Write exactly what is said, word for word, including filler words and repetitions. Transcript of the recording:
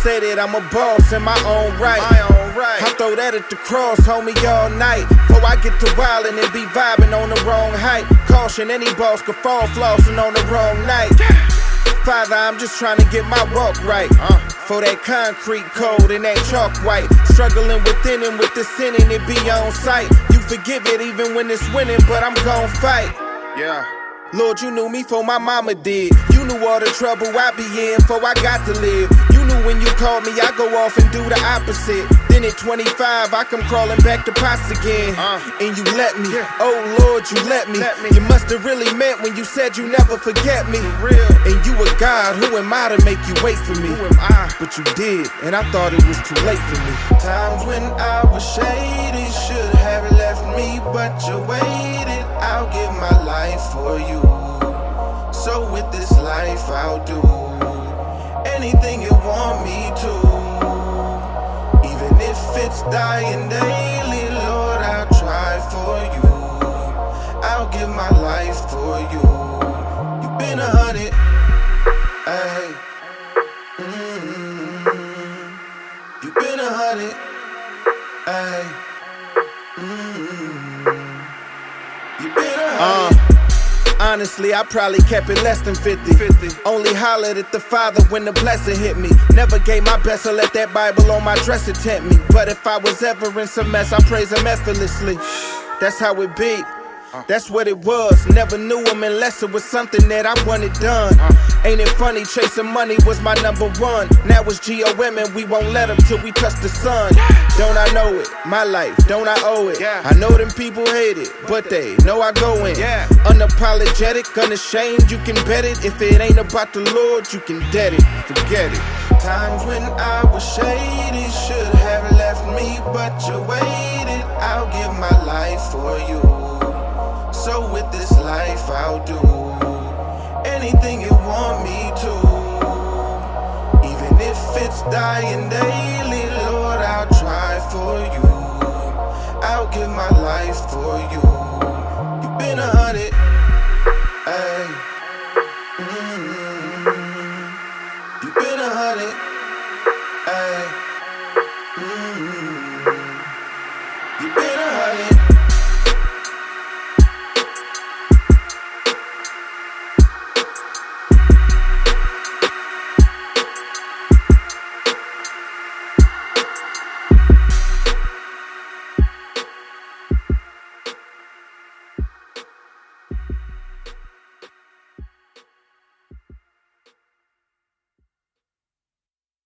say that I'm a boss in my own right. My own right. I throw that at the cross, homie, all night. Before I get to wildin' and be vibing on the wrong height. Caution, any boss could fall flossing on the wrong night. Father, I'm just trying to get my walk right. Uh, for that concrete cold and that chalk white. Struggling within and with the sin and it be on sight. You forgive it even when it's winning, but I'm gon' fight. Yeah. Lord, you knew me before my mama did. You knew all the trouble I be in before I got to live. You knew when you called me, I go off and do the opposite. Then at twenty-five, I come crawling back to pots again. Uh, and you let me, yeah. Oh Lord, you let me. let me. You must have really meant when you said you never forget me. For real. And you a God, who am I to make you wait for me? Who am I? But you did, and I thought it was too late for me. Times when I was shady, should have left me, but you waited. I'll give my life for you. So with this life I'll do anything you want me to. Even if it's dying daily, Lord, I'll try for you. I'll give my life for you. You've been a hundred, ayy. Mm-hmm. You've been a hundred, ayy. Mm-hmm. You've been a hundred. Uh. Honestly, I probably kept it less than fifty. fifty. Only hollered at the Father when the blessing hit me. Never gave my best to let that Bible on my dresser tempt me. But if I was ever in some mess, I praise him effortlessly. That's how it be. That's what it was. Never knew him unless it was something that I wanted done. Uh, Ain't it funny, chasing money was my number one. Now it's G O M and we won't let him till we touch the sun. Don't I know it? My life, don't I owe it? Yeah. I know them people hate it, but they know I go in. Yeah. Unapologetic, unashamed, you can bet it. If it ain't about the Lord, you can dead it. Forget it. Times when I was shady, should have left me, but you waited. I'll give my life for you. So with this life I'll do anything you want me to. Even if it's dying daily, Lord, I'll try for you. I'll give my life for you. You've been a hundred, ayy. Mm-hmm. You've been a hundred, ayy. Mm-hmm. You've been a hundred.